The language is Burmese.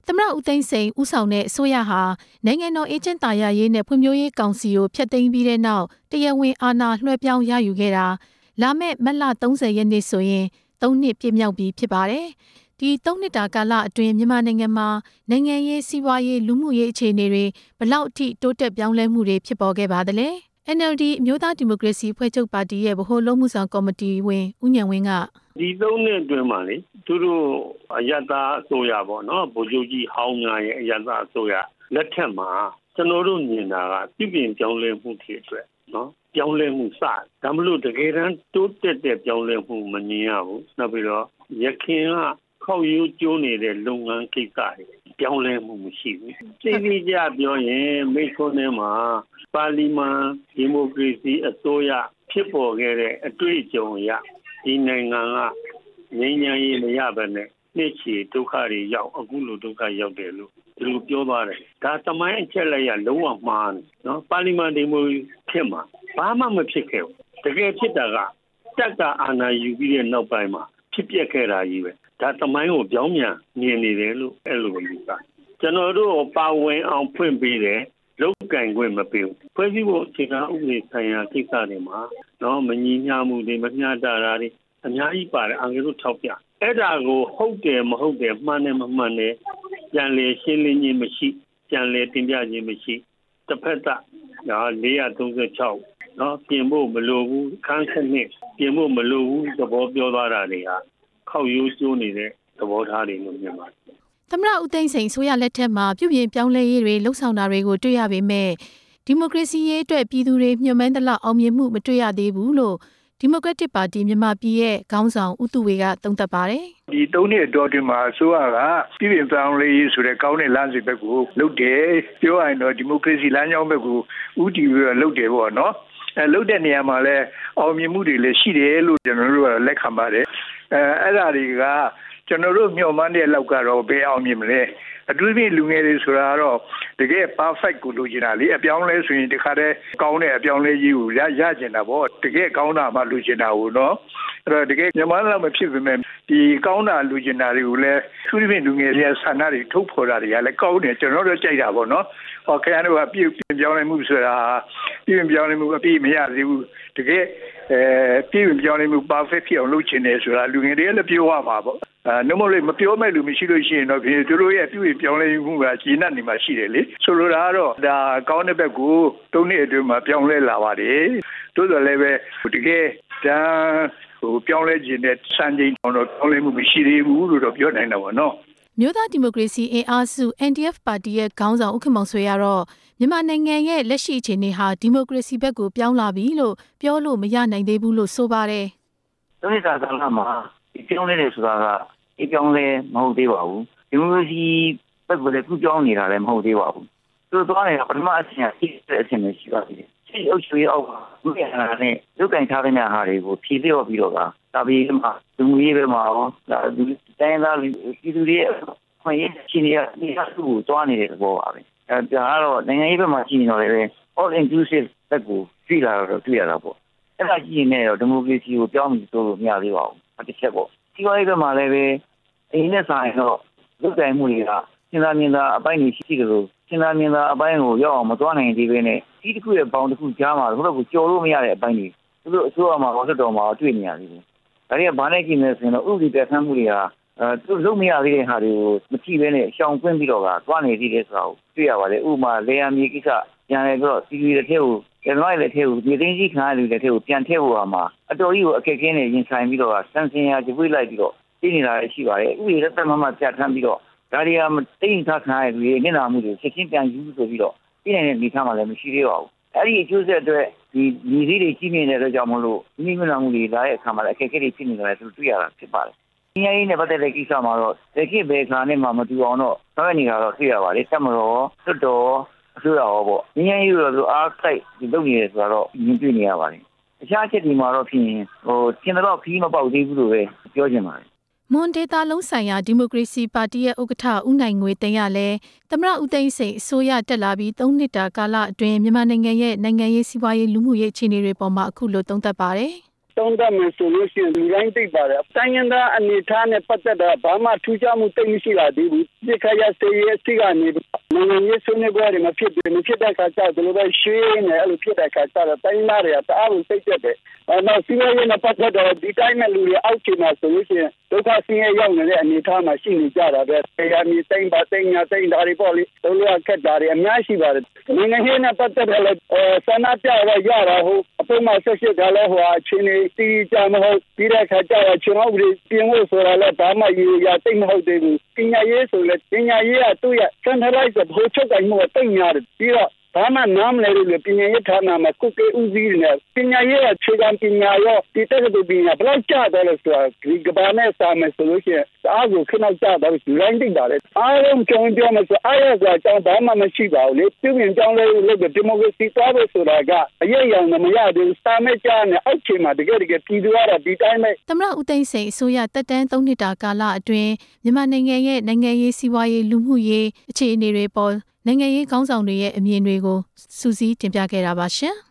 သမ္မတဦးသိန်းစိန်ဦးဆောင်တဲ့အစိုးရဟာနိုင်ငံတော်အေဂျင့်တာယာရေးနဲ့ဖွံ့ဖြိုးရေးကောင်စီကိုဖျက်သိမ်းပြီးတဲ့နောက်တရားဝင်အာဏာလွှဲပြောင်းရယူခဲ့တာလာမယ့်မတ်လ30ရက်နေ့ဆိုရင်3နှစ်ပြည့်မြောက်ပြီဖြစ်ပါတယ်။ဒီ3နှစ်တာကာလအတွင်းမြန်မာနိုင်ငံမှာနိုင်ငံရေးစီးပွားရေးလူမှုရေးအခြေအနေတွေဘလောက်အထိတိုးတက်ပြောင်းလဲမှုတွေဖြစ်ပေါ်ခဲ့ပါသလဲ။ NLD အမျိုးသားဒီမိုကရေစီဖွဲ့ချုပ်ပါတီရဲ့ဗဟိုလုံးမှုဆောင်ကော်မတီဝင်ဦးဉာဏ်ဝင်းကဒီ3နှစ်အတွင်းမှာလေသူတို့အယတ္တအစိုးရပေါ့နော်ဗိုလ်ချုပ်ကြီးဟောင်းများရဲ့အယတ္တအစိုးရလက်ထက်မှာကျွန်တော်တို့မြင်တာကပြည်ပြင်ပြောင်းလဲမှုတွေအတွက်နော်ပြောင်းလဲမှုစဒါမလို့တကယ်တမ်းတိုးတက်တဲ့ပြောင်းလဲမှုမမြင်ရဘူးနောက်ပြီးတော့ရခင်ကခောက်ရိုးကျိုးနေတဲ့လုပ်ငန်းကိစ္စတွေပြောင်းလဲမှုမရှိဘူးသိသိကြပြောရင်မိခွန်းထဲမှာပါလီမန်ဒီမိုကရေစီအစိုးရဖြစ်ပေါ်ခဲ့တဲ့အတွေ့အကြုံအရဒီနိုင်ငံကငြိမ်းချမ်းရေးမရဘဲနဲ့နှစ်ချီဒုက္ခတွေရောက်အခုလိုဒုက္ခရောက်တယ်လို့ဒီလိုပြောသွားတယ်ဒါသမိုင်းအချက်လိုက်ရလုံးဝမှားတယ်နော်ပါလီမန်ဒီမိုကရေစီဖြစ်မှာဘာမှမဖြစ်ခဲ့ဘူးတကယ်ဖြစ်တာကတပ်ကအာဏာယူပြီးတဲ့နောက်ပိုင်းမှာဖြစ်ပျက်ခဲ့တာကြီးပဲဒါသမိုင်းကိုပြောင်းပြန်မြင်နေတယ်လို့အဲ့လိုယူဆကျွန်တော်တို့ပါဝင်အောင်ဖွင့်ပေးတယ်လောက်ကင်ခွင့်မပေးဘူးဖွဲ့စည်းဖို့အခြေခံဥပဒေဆိုင်ရာကိစ္စတွေမှာတော့မညီမျှမှုတွေမမျှတတာတွေအများကြီးပါတယ်အငယ်တို့ထောက်ပြအဲ့ဒါကိုဟုတ်တယ်မဟုတ်တယ်မှန်တယ်မမှန်တယ်ပြန်လေရှင်းလင်းခြင်းမရှိပြန်လေတင်ပြခြင်းမရှိတစ်ဖက်သက်436နော်ပြင်ဖို့မလိုဘူးခန်းစနစ်ပြင်ဖို့မလိုဘူးသဘောပြောသွားတာတွေဟာခောက်ရိုးကျိုးနေတဲ့သဘောထားတွေလို့မြင်ပါတယ်သမ္မတဦးသိန်းစိန်ဆိုရလက်ထက်မှာပြုပြင်ပြောင်းလဲရေးတွေလှုပ်ဆောင်တာတွေကိုတွေ့ရပေမဲ့ဒီမိုကရေစီရေးအတွက်ပြည်သူတွေမျှော်မှန်းသလောက်အောင်မြင်မှုမတွေ့ရသေးဘူးလို့ဒီမိုကရက်တစ်ပါတီမြန်မာပြည်ရဲ့ခေါင်းဆောင်ဦးသူဝေကသုံးသပ်ပါတယ်။ဒီ3နှစ်အတွင်းမှာအစိုးရကပြည်ပြင်ပြောင်းလဲရေးဆိုတဲ့ကောင်းတဲ့လမ်းစဉ်ဘက်ကိုလုပ်တယ်ပြောရရင်တော့ဒီမိုကရေစီလမ်းကြောင်းဘက်ကိုဦးတည်ပြီးတော့လုပ်တယ်ပေါ့နော်။လုပ်တဲ့နေရာမှာလည်းအောင်မြင်မှုတွေလည်းရှိတယ်လို့ကျွန်တော်တို့ကလက်ခံပါတယ်။အဲ့ဒါတွေကကျွန်တော်တို့မျှော်မှန်းတဲ့လောက်ကတော့ဘယ်အောင်မြင်မလဲအထူးဖြင့်လူငယ်တွေဆိုတာကတော့တကယ် perfect ကိုလိုချင်တာလေအပြောင်းလဲဆိုရင်ဒီခါတည်းကောင်းတဲ့အပြောင်းလဲကြီးကိုရချင်တာပေါ့တကယ်ကောင်းတာမှလိုချင်တာကိုနော်အဲ့တော့တကယ်မြန်မာလောက်မဖြစ်ပေမဲ့ဒီကောင်းတာလိုချင်တာတွေကိုလည်းသူ့ပြင်လူငယ်တွေဆန္ဒတွေထုတ်ဖော်တာတွေကလည်းကောင်းတယ်ကျွန်တော်တို့ကြိုက်တာပေါ့နော်ဟောခင်ဗျားတို့ကပြည်ပြောင်းလဲမှုဆိုတာပြည်ပြောင်းလဲမှုအပြည့်မရသေးဘူးတကယ်ပြည်ပြောင်းလဲမှု perfect ဖြစ်အောင်လုပ်ချင်တယ်ဆိုတာလူငယ်တွေလည်းပြောရမှာပေါ့နှမလေးမပြောမဲ့လူမရှိလို့ရှိရင်တော့သူတို့ရဲ့ပြည်ပြောင်းလဲမှုကကြီးနတ်နေမှာရှိတယ်လေဆိုလိုတာကတော့ဒါကောင်းတဲ့ဘက်ကို3နှစ်အတွင်းမှာပြောင်းလဲလာပါတယ်တိုးတော်လည်းပဲတကယ်ဒါပြောင်းလဲခြင်းနဲ့စံချိန်တော့ပြောင်းလဲမှုမရှိသေးဘူးလို့တော့ပြောနိုင်တာပေါ့နော်မြို့သားဒီမိုကရေစီအင်အားစု NDF ပါတီရဲ့ခေါင်းဆောင်ဦးခင်မောင်ဆွေကတော့မြန်မာနိုင်ငံရဲ့လက်ရှိအခြေအနေဟာဒီမိုကရေစီဘက်ကိုပြောင်းလာပြီလို့ပြောလို့မရနိုင်သေးဘူးလို့ဆိုပါတယ်။ဒီစာကာလမှာပြောင်းလဲတယ်ဆိုတာကပြောင်းလဲမဟုတ်သေးပါဘူး။ဒီမိုကရေစီဘက်ကိုလည်းပြောင်းနေတာလည်းမဟုတ်သေးပါဘူး။သူသွားနေတာပထမအဆင့်အဆင့်ပဲရှိပါသေးတယ်။ဒီအုပ်ချုပ်ရေးအောက်ကလူရတာနဲ့လုတ်ကင်ထားတဲ့ဟာတွေကိုဖြည့်လျော့ပြီးတော့ဒါပြီးမှလူမျိုးရေးပဲမှာရောဒါဒီတိုင်းသားပြည်သူတွေခွင့်ရရှိနေတာသူ့ကိုတွားနေတဲ့သဘောပါပဲ။ဒါကတော့နိုင်ငံရေးဘက်မှာရှိနေတော့လည်း all inclusive ဘက်ကိုကြည့်လာတော့တွေ့ရတာပေါ့။အဲ့ဒါကြည့်နေတော့ဒီမိုကရေစီကိုပြောင်းပြီးဆိုလို့မရသေးပါဘူး။တစ်ချက်ပေါ့။ဒီလိုဘက်မှာလည်းပဲအင်းနဲ့ဆိုင်တော့လုတ်ကင်မှုတွေကစဉ်းစားမြင်သာအပိုင်းတွေရှိတယ်လို့စဉ်းစားမြင်သာအပိုင်းကိုရောက်အောင်မသွားနိုင်သေးဘဲနဲ့ဒီတစ်ခုရဲ့ဘောင်တစ်ခုကြားမှာဘယ်တော့ကိုကြော်လို့မရတဲ့အပိုင်းတွေသူတို့အစိုးရမှာဟောဆက်တော်မှာတွေ့နေရသေးတယ်။ဒါတွေကဘာနဲ့ကြည့်နေလဲဆိုရင်တော့ဥပဒေပြဋ္ဌာန်းမှုတွေကသူတို့လုံးမရသေးတဲ့ဟာတွေကိုမကြည့်ဘဲနဲ့ရှောင်ကွင်းပြီးတော့သွားနေသေးတယ်ဆိုတာကိုတွေ့ရပါတယ်။ဥပမာလေယာဉ်မြေကိစ္စပြန်လဲပြီးတော့စီရီတစ်ထက်ကိုကျန်တော်ရဲ့လက်ထဲကိုဒီသိန်းကြီးခံရတဲ့လက်ထဲကိုပြန်ထည့်ဖို့မှာအတော်ကြီးကိုအခက်အခဲနဲ့ရင်ဆိုင်ပြီးတော့စံစင်ရာကြွေးလိုက်ပြီးတော့သိနေတာရှိပါတယ်။ဥပဒေလက်သက်မှပြဋ္ဌာန်းပြီးတော့ဒါတွေကမသိရင်ထားခံရတဲ့မျက်နှာမှုတွေချက်ချင်းပြန်ယူဆိုပြီးတော့ပြည်နေတဲ့နေသားမှလည်းမရှိသေးပါဘူး။အဲ့ဒီအကျိုးဆက်အတွက်ဒီညီစည်းတွေကြီးမြင့်တဲ့အတွက်ကြောင့်မလို့ဒီမျက်နှာမှုတွေလာတဲ့အခါမှာလည်းအခက်အခဲတွေဖြစ်နေတယ်ဆိုတွေ့ရတာဖြစ်ပါတယ်။ဒီအရေးနဲ့ပတ်သက်တဲ့ကိစ္စမှာတော့တကယ့်ဘယ်ခါနဲ့မှမတူအောင်တော့ဆောင်ရွက်နေတာတော့တွေ့ရပါတယ်။တက်မတော်တွတ်တော်အစိုးရရောပေါ့။ညီရေးရောအားစိုက်ဒီလုပ်နေတယ်ဆိုတော့မြင်တွေ့နေရပါတယ်။အခြားချက်ဒီမှာတော့ဖြစ်ရင်ကျင်တော့ခီးမပေါက်သေးဘူးလို့ပဲပြောချင်ပါတယ်မွန်ဒေတာလုံးဆိုင်ရာဒီမိုကရေစီပါတီရဲ့ဥက္ကဋ္ဌဦးနိုင်ငွေတင်ရလဲသမ္မတဦးသိန်းစိန်အစိုးရတက်လာပြီး3နှစ်တာကာလအတွင်းမြန်မာနိုင်ငံရဲ့နိုင်ငံရေးစီးပွားရေးလူမှုရေးအခြေအနေတွေပေါ်မှာအခုလိုသုံးသပ်ပါတယ်တုံးတက်မယ်ဆိုလို့ရှိရင်လူတိုင်းသိပါတယ်တိုင်းရင်းသားအနေထားနဲ့ပတ်သက်တာဘာမှထူးခြားမှုသိမရှိလာသေးဘူးဒီခါရစေးအစီကနေနိုင်ငံရေးဆွေးနွေးပွဲတွေမဖြစ်တဲ့အခါကျတော့ဘယ်လိုပဲရှင်းနေအဲ့လိုဖြစ်တဲ့အခါကျတော့တိုင်းသားတွေကတအားကိုစိတ်သက်တယ်နောက်စီးပွားရေးနဲ့ပတ်သက်တော့ဒီတိုင်းမဲ့လူတွေအောက်ခြေမှာဆိုလို့ရှိရင်ဒုက္ခဆင်းရဲရောက်နေတဲ့အနေအထားမှာရှိနေကြတာပဲတရားမီတိမ့်ပါတိမ့်ညာတိမ့်တာတွေပေါ့လေတို့လိုအခက်တာတွေအများရှိပါတယ်နိုင်ငံရေးနဲ့ပတ်သက်တဲ့ဆန္ဒပြရရတာဟုတ်အပေါ်မှာဆက်ရှိကြလဲဟိုအချင်းတွေတီးကြမဟုတ်ပြီးတဲ့အခါကျတော့ကျွန်တော်တို့ပြင်ဖို့ဆိုတာလဲဘာမှရရတိတ်မဟုတ်သေးဘူးပညာရေးဆိုလဲပညာရေးကသူ့ရဲ့ centralized ဘိုးချုပ်တိုင်းမှာတိတ်ညာတယ်ပြီးတော့ဘာမှနားမလဲလို့ပညာရေးဌာနမှာကုကေဦးစီးနေပညာရေးအခြေခံပညာရောဒီတက်တဲ့ပညာဘယ်လောက်ကျတော့လဲဆိုတာဒီကဘာနဲ့စာမယ်ဆိုလို့ရှိရင်အားကိုခဏကျတော့လူတိုင်းသိတာလေအားလုံးကြောင်းပြောမယ်ဆိုအားရစာအကြောင်းဘာမှမရှိပါဘူးလေပြုပြင်ကြောင်းလဲလို့ဒီမိုကရေစီသွားဖို့ဆိုတာကအရေးအယံမရဘူးစာမဲ့ကြားနဲ့အောက်ခြေမှာတကယ်ပြည်သူကတော့ဒီတိုင်းပဲသမ္မတဦးသိန်းစိန်အစိုးရတက်တန်း3နှစ်တာကာလအတွင်းမြန်မာနိုင်ငံရဲ့နိုင်ငံရေးစီးပွားရေးလူမှုရေးအခြေအနေတွေပေါ်နိုင်ငံရေးခေါင်းဆောင်တွေရဲ့အမြင်တွေကိုစူးစီးတင်ပြခဲ့တာပါရှင်